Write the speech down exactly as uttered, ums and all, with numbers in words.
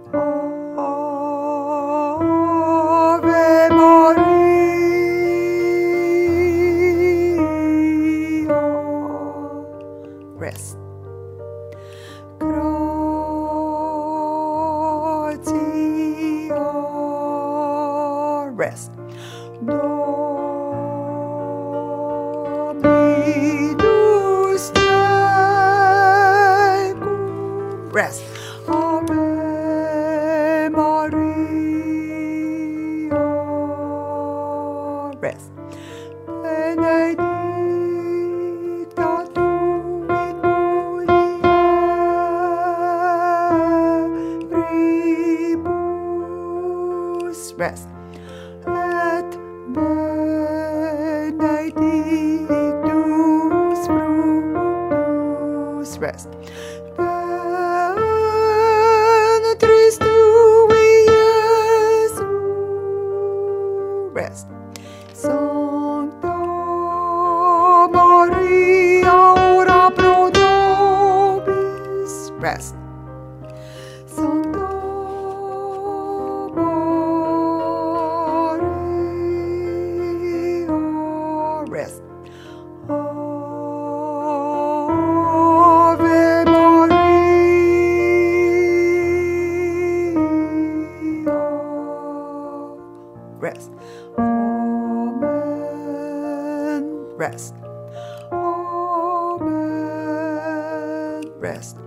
Ave Maria. Rest. Gratia. Rest. Dominus tecum. Rest. Ave Maria. Rest. Benedicta tu in mulieribus. Rest. Et benedictus fructus. Rest. Ventris tui, Iesus. Rest. Sancta Maria, ora pro nobis. Rest. Sancta Maria. Rest. Ave Maria. Rest. Amen. Rest. Amen. Rest.